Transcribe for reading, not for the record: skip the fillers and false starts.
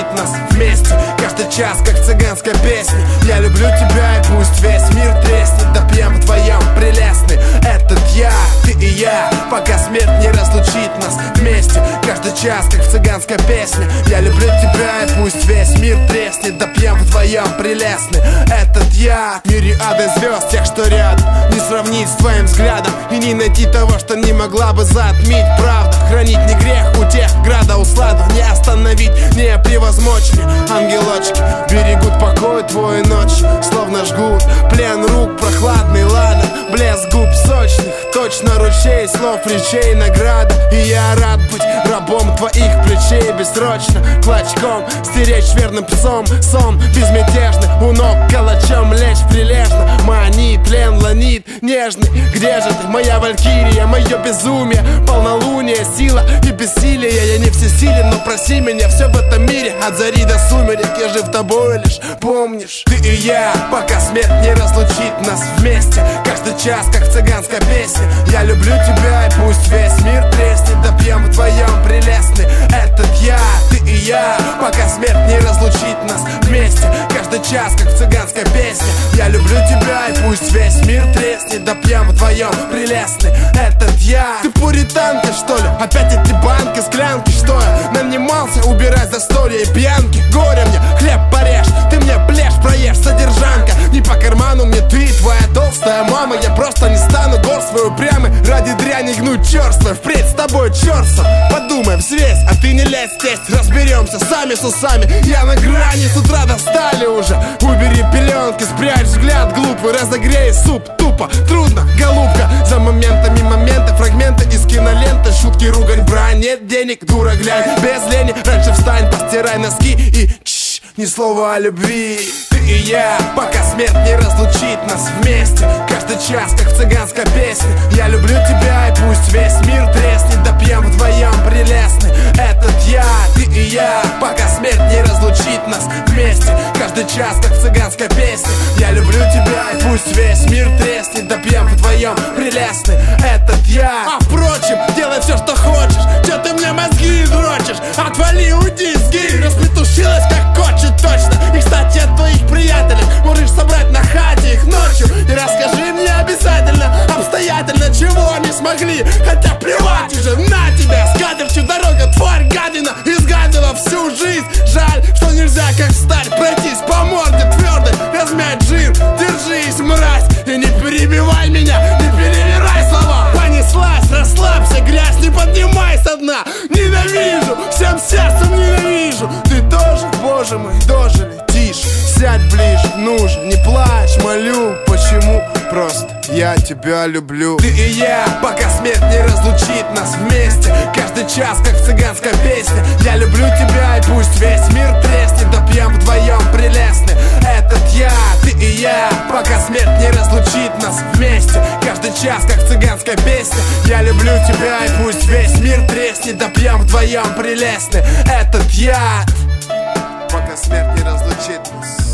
разлучит нас вместе. Каждый час, как цыганская песня. Я люблю тебя, и пусть весь мир треснет. Допьем вдвоем прелестный этот я, ты и я, пока смерть не разлучит нас вместе. Каждый час, как цыганская песня. Я люблю тебя, и пусть весь мир треснет. Допьем вдвоем прелестный этот я. Мириады звезд, тех, что рядом, не сравнить с твоим взглядом и не найти того, что не могла бы затмить правда. Хранить не грех у тех града усладу, не остановить, не превозмочь мне. Ангелочки берегут покой твой ночь, словно жгут плен рук прохладный ладан. Блеск губ сочных, точно ручей слов, речей награда. И я рад быть рабом твоих плечей бессрочно, клочком стеречь верным псом сон безмятежный. У ног калачом лечь прилежно, манит, плен ланит нежный. Где же ты, моя валькирия, мое безумие, полнолуние, сила и бессилие. Я не всесилен, но проси меня, все в этом мире от зари до сумерек. Я жив тобой лишь, помнишь, ты и я, пока смерть не разлучит нас вместе. Каждый час, как цыганская песня. Я люблю тебя, и пусть весь мир треснет. Допьем вдвоем прелестный этот я, ты и я, пока смерть не разлучит нас вместе. Каждый час, как цыганская песня. Я люблю тебя, и пусть весь мир треснет. Допьем вдвоем прелестный этот я. Ты пуританка, что ли? Опять эти банки, склянки, что я нанимался убирать застолья и пьянки. Горе мне, хлеб порежь, ты мне плешь проешь, содержанка. Не по карману мне ты и твоя толстая мама. Я просто не стану гор свой упрямый ради дряни гнуть черство. Впредь с тобой черство. Подумай, взвесь, а ты не лезь тесть. Разберемся сами с усами. Я на грани, с утра достали уже. Убери пеленки, спрячь взгляд глупый. Разогрей суп, тупо, трудно, голубка. За моментами моменты, фрагменты из киноленты. Шутки, ругань, брань, нет денег, дура, глянь. Без лени, раньше встань, постирай носки и ни слова о любви. Ты и я, пока смерть не разлучит нас вместе. Каждый час, как цыганская песня. Я люблю тебя, и пусть весь мир треснет. Допьем вдвоем прелестный этот я, ты и я, пока смерть не разлучит нас вместе. Каждый час, как цыганская песня. Я люблю тебя, и пусть весь мир треснет. Допьем вдвоем прелестный этот я. А впрочем, делай все, что хочешь. Че ты мне мозги дрочишь? Отвали, уйди, сгинь. Распетушилась, как кочет, точно. И, кстати, от твоих приятелей можешь собрать на хате их ночью. И расскажи мне обязательно, обстоятельно, чего они смогли. Хотя плевать уже на тебя, с катертью дорога, тварь, гадина. Изгадила всю жизнь. Жаль, что нельзя, как сталь, пройтись по морде твердой, размять жир. Держись, мразь, и не перебивай меня, не перевирай слова. Понеслась, расслабься, грязь не поднимай со дна. Ненавижу, всем сердцем ненавижу. Ты тоже, боже мой, дожили, тише. Сядь ближе, нужен, не плачь, молю. Почему? Просто я тебя люблю. Ты и я, пока смерть не разлучит нас вместе. Каждый час, как цыганская песня. Я люблю тебя, и пусть весь мир треснет. Допьем вдвоем прелестный этот я, ты и я, пока смерть не разлучит нас вместе. Каждый час, как цыганская песня. Я люблю тебя, и пусть весь мир треснет. Допьем вдвоем прелестный этот я, пока смерть не разлучит нас.